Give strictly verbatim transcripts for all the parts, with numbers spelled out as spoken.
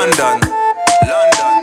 London, London.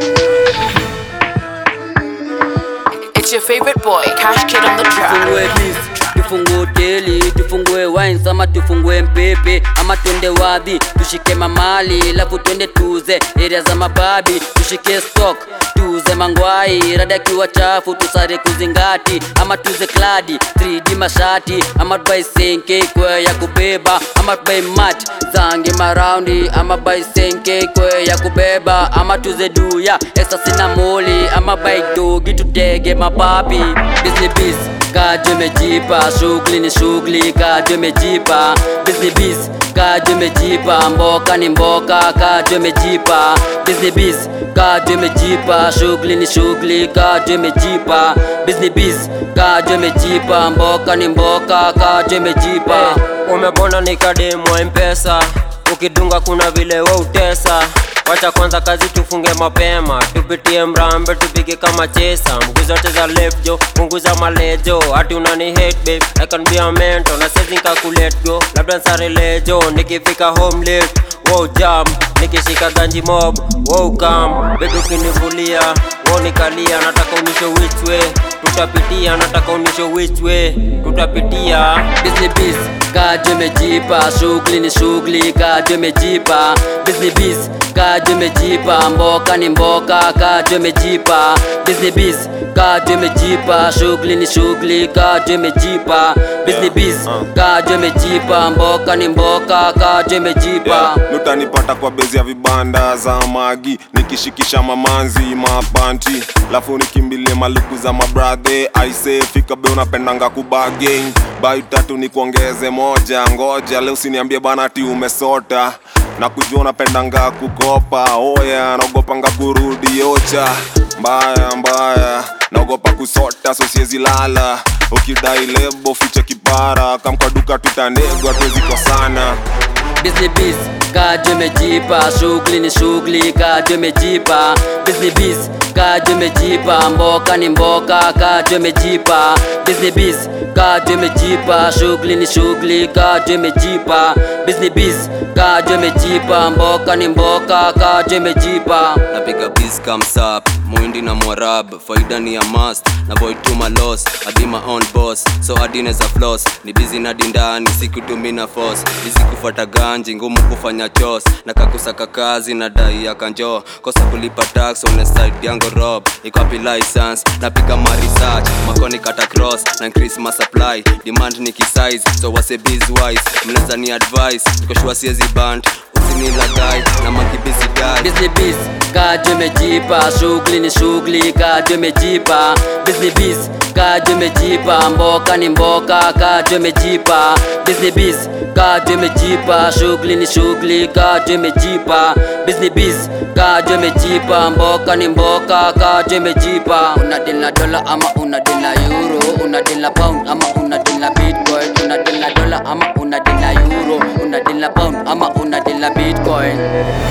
It's your favorite boy, Cash Kid on the track. Tufungue beef, tufungue hoteli, tufungue wines ama tufungue mpepe ama twende wadhi, tushike mamali lafu twende tuze area za mababi, tushike stock tuze mangwai, rada kiwa chafu tusare kuzingati ama tuze kladi three D mashati ama tubai senke kwe ya kubeba ama tubai mat zange maraundi ama bai senke kwe ya kubeba ama tuze duya esa sina moli ama bai dogi tutege mapapi. Busy biz kajo mejipa, shughuli ni shughuli kajo mejipa. Busy biz kajo mejipa, mboka ni mboka kajo mejipa. Busy biz kajo mejipa, shughuli ni shughuli kajo mejipa. Busy biz kajo mejipa, mboka ni mboka kajo mejipa. Umebona nikademwa mpesa, ukidunga kuna vile we utesa. Wacha kwanza kazi tufunge mapema, tupitie mrambe tupige kama chesa. Mguu zote za left jo, punguza malejo. Hati unani hate babe, I can be a mentor. Na sezi nkakulete go, labda nsare lejo. Nikifika home late, wow jam. Nikishika ganji mob, wow come. Bedu kinivulia, wow nikalia. Nataka unisho which way, tutapitia. Nataka unisho which way, tutapitia. Busy biz kajo mejipa, shughuli ni shughuli kajo mejipa. Busy biz kajo mejipa, mboka ni mboka kajo mejipa. Busy biz kajo mejipa, shughuli ni shughuli kajo mejipa. Busy biz kajo mejipa, mboka ni mboka kajo mejipa. Utanipata kwa bezi ya vibanda za magi, nikishikisha mamanzi mapanti, lafu nikimbilie maluku za mabrathe. I say fika be unapendanga kubagain, bai tatu ni kuongeze moja. Ngoja leo usiniambie bana ati umesota, na kujua unapendanga kukopa. Oya naogopanga kurudi ocha, mbaya mbaya naogopa kusota so siezi lala. Ukidai lebo fiche kipara, kama kwa duka tutanegwa tuwezi kosana. Busy biz kajo mejipa, shughuli ni shughuli kajo mejipa. Busy biz kajo mejipa, mboka ni mboka kajo mejipa. Busy biz kajo mejipa, shughuli ni shughuli kajo mejipa. Busy biz kajo mejipa, mboka ni mboka kajo mejipa. Napiga biz comes up, muindi na mwarabu, faida ni ya must. Na boy to my loss, I be my own boss. So adineza floss, ni busy na dindani, siku tumina force. Busy kufuata ganji, ngumu kufanya chos. Na kakusaka kazi na dai ya kanjo, kosa kulipa tax on the side yango rob. Ikapi license, napiga ma research, makoni kata cross. Na increase my supply, demand ni kisize. So wase biz wise, mneza ni advice. Niko shua siezi band, usinila guy, na maki busy guy. Busy biz kajo mejipa, shughuli ni shughuli kajo mejipa. Busy biz kajo mejipa, mboka ni mboka kajo mejipa. Busy biz kajo mejipa, shughuli ni shughuli kajo mejipa. Busy biz kajo mejipa, mboka ni mboka kajo mejipa. Una deal na dollar ama una deal na euro, una deal na pound ama una deal na bitcoin. Una deal na dollar ama una deal na euro, una deal na pound ama una deal na bitcoin.